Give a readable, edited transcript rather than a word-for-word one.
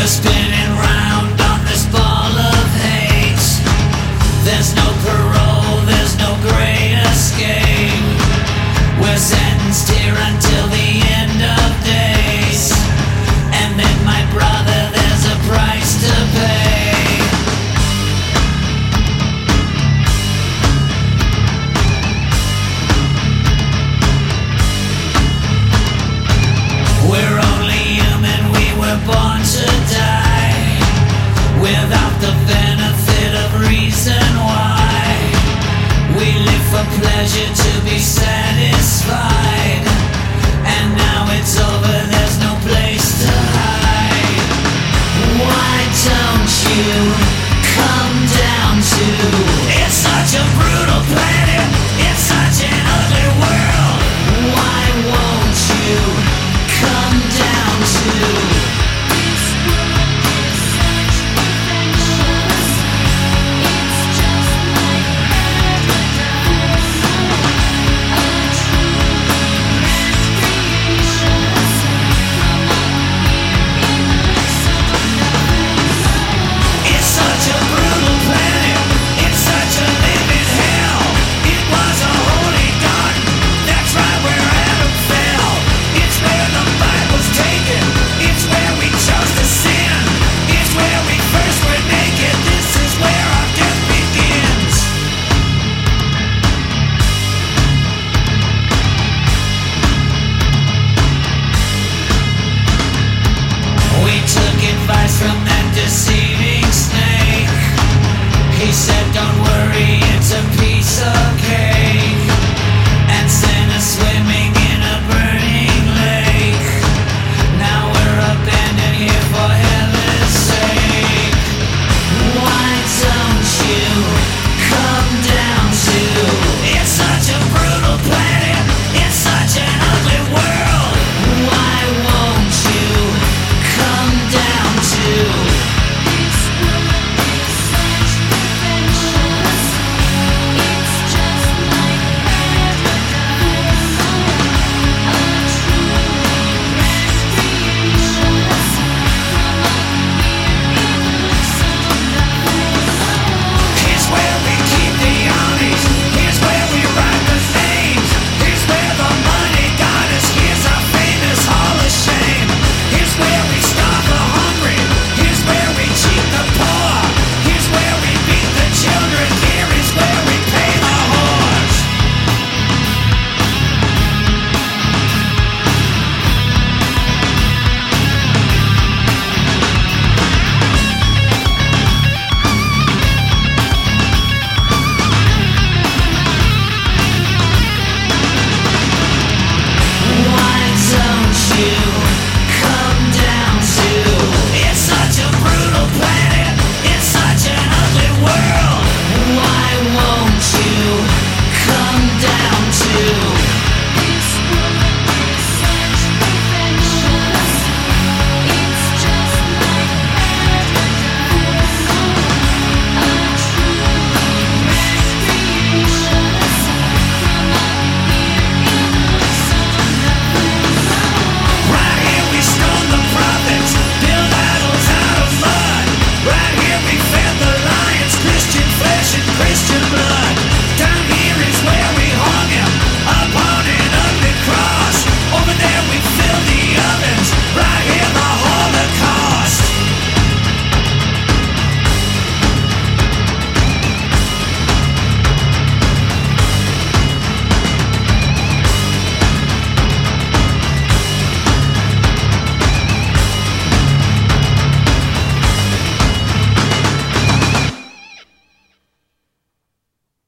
We're spinning round on this ball of hate. There's no parole, there's no great escape. We're sentenced here until the end of days. And then, my brother, there's a price to pay. We're only human, we were born to die, without the benefit of reason why. We live for pleasure to be satisfied.